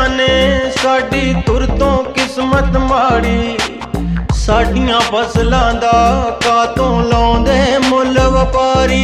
ने साडी तुर तो किस्मत माड़ी। साडियां फसलां दा कातों लाउंदे मुल वपारी।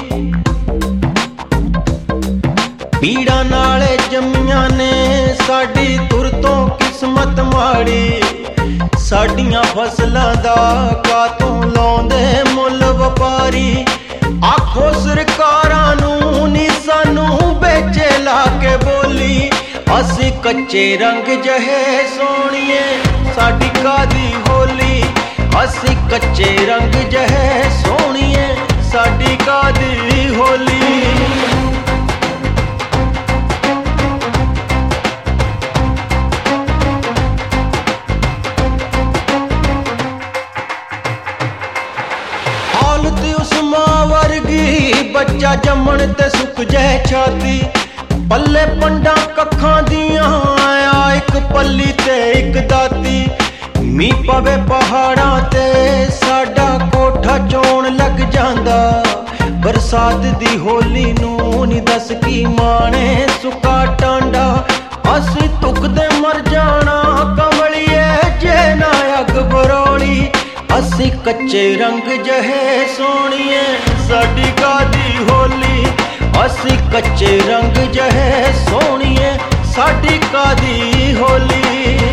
पीड़ा नाले जम्मियां ने साडी तुर तो किस्मत माड़ी। साडियां फसलां दा कातों लाउंदे मुल वपारी। आखो सरकारां नूं नी सानू बेचे ला के बोली। असी कच्चे रंग जहे सोहणीए साडी कादी होली। असी कच्चे रंग जहे सोहणीए साडी कादी होली। हालत उस मां वर्गी बच्चा जमण ते सुक जै छाती। पल्ले पंडा कखां दियां आया एक पल्ली ते एक दाती। मी पवे पहाड़ां ते साडा कोठा चोण लग जांदा। बरसात दी होली नूं नी दस की माणे सुका टांडा। असी तुकदे मर जाना कमलिए जे ना अग बरोली। असी कच्चे रंग जहे सोहणीए साडी कादी होली। असी कच्चे रंग जहे सोहणीए साडी कादी होली।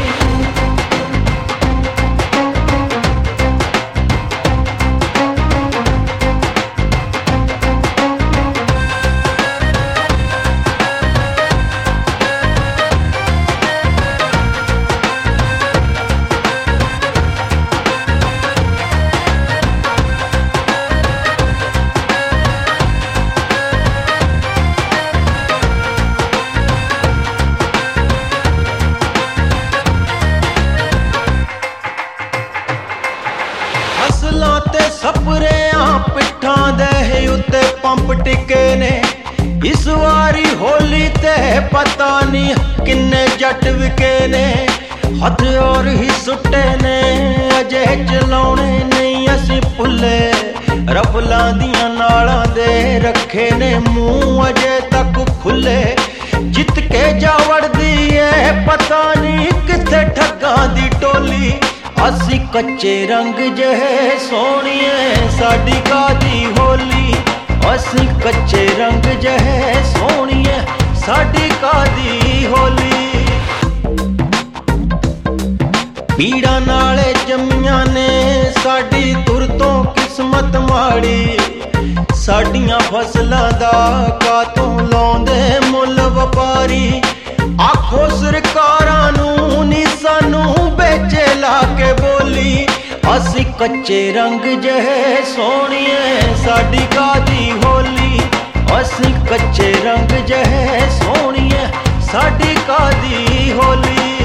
फसलां ते सपरेआं पिट्ठां दे उत्ते पंप टिके ने। इस वारी होली ते पता नहीं किन्ने जट विके ने। हथ और ही सुट्टे ने अजे चलाउणे नहीं असी भुल्ले। रफलां दियां नालां दे रखे ने मूंह अजे तक खुले। जित के जा वड़दी है पता नहीं किथे ठगां दी टोली। असी कच्चे रंग जहे सोहणीए साडी कादी होली। असी कच्चे रंग जहे सोहणीए साडी कादी होली। पीड़ा नाले जम्मियां ने साडी तुर तो किस्मत माड़ी। साडियां फसलां दा कातों लाउंदे मुल वपारी। आखो सरकारां नूं नी सानू बेचे ला के बोली। असी कच्चे रंग जहे सोहणीए साडी कादी होली। असी कच्चे रंग जहे सोहणीए साडी कादी होली।